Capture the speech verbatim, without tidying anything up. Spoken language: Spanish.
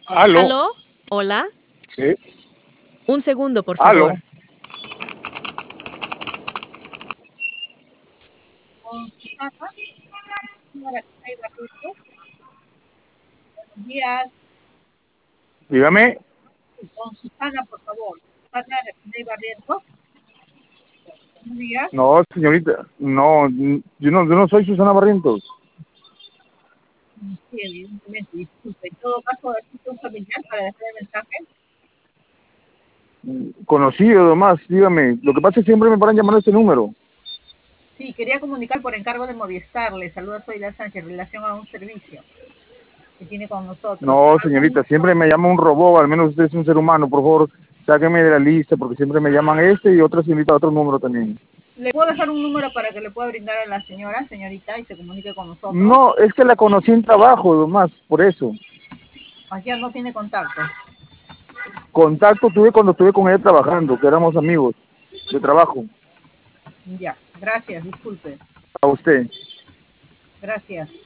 Aló. ¿Aló? ¿Hola? Sí. Un segundo, por Aló. favor. Con Susana, señora Barreto. Buenos días. Dígame. Con Susana, por favor. Susana de Barreto. Buenos días. No, señorita. No, yo no, yo no soy Susana Barrientos. Sí, evidentemente, disculpe. En todo caso, ¿existe un familiar para dejar el mensaje? Conocido, nomás, dígame. Lo que pasa es que siempre me paran llamando a este número. Sí, quería comunicar por encargo de Movistar. Le saluda Soyla Sánchez en relación a un servicio que tiene con nosotros. No, ¿Algún... señorita, siempre me llama un robot. Al menos usted es un ser humano. Por favor, sáqueme de la lista porque siempre me llaman este y otra señorita a otro número también. ¿Le puedo dejar un número para que le pueda brindar a la señora, señorita, y se comunique con nosotros? No, es que la conocí en trabajo, nomás, por eso. Allá no tiene contacto. Contacto tuve cuando estuve con ella trabajando, que éramos amigos de trabajo. Ya, gracias, disculpe. A usted. Gracias.